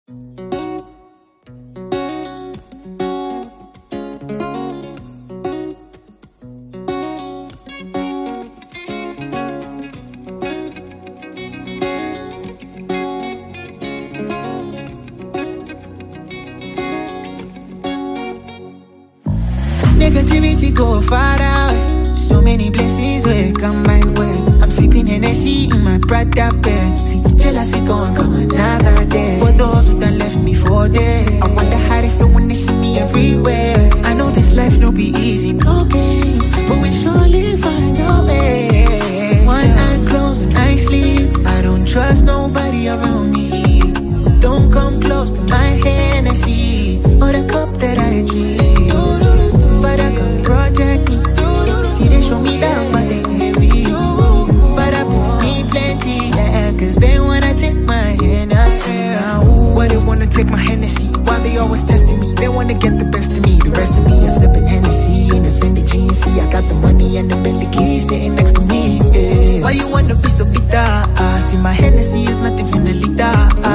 Negativity go far out. So many blessings will come my way. I'm sipping Hennessy in my Prada bed. See, jealousy gon' come another day. For those who done left me for dead, I wonder how they feel when they see me everywhere. I know this life no be easy, no games, but we surely find a way. One eye closed and I sleep. I don't trust nobody around me. Don't come close to my Hennessy or the cup that I drink. Father, come protect me. See, they show me love, but they heavy. Father, bless me plenty, yeah, cause they wanna take my Hennessy. Why they wanna take my Hennessy? Why they always testing me? They wanna get the best of me. The rest of me is sipping Hennessy in this Fendi jeans. See, I got the money and the Bentley keys sitting next to me, yeah. Why you wanna be so bitter? See, my Hennessy is nothing finalita.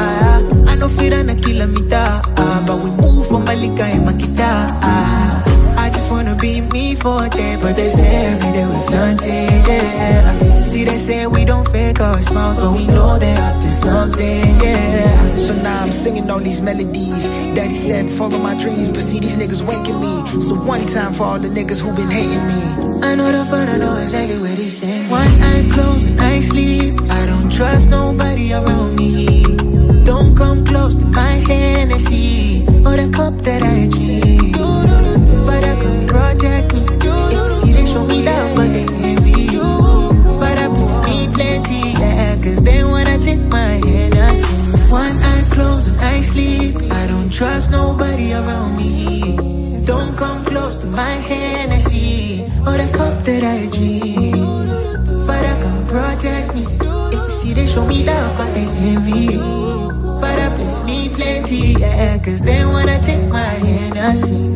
I know fear and a kilometer, but we move from Malika and Makita. I just wanna be me for a day, but they say every day we're flaunting, yeah. See, they say we don't fake our smiles, but we know they're up to something, yeah. So now I'm singing all these melodies. Daddy said follow my dreams, but see these niggas waking me. So one time for all the niggas who been hating me. I know the fun, I know exactly where they send me. One eye closed and I sleep. I don't trust nobody around me. Don't come close to my Hennessy or the cup that I drink. Father, come protect me. See, they show me love, but they heavy. Father, bless me plenty, yeah, cause they wanna take my Hennessy. One eye closed and I sleep. I don't trust nobody around me. Don't come close to my Hennessy or the cup that I drink. Father, come protect me. See, they show me love, but they heavy. Father, bless me plenty, yeah, cause they wanna take my Hennessy.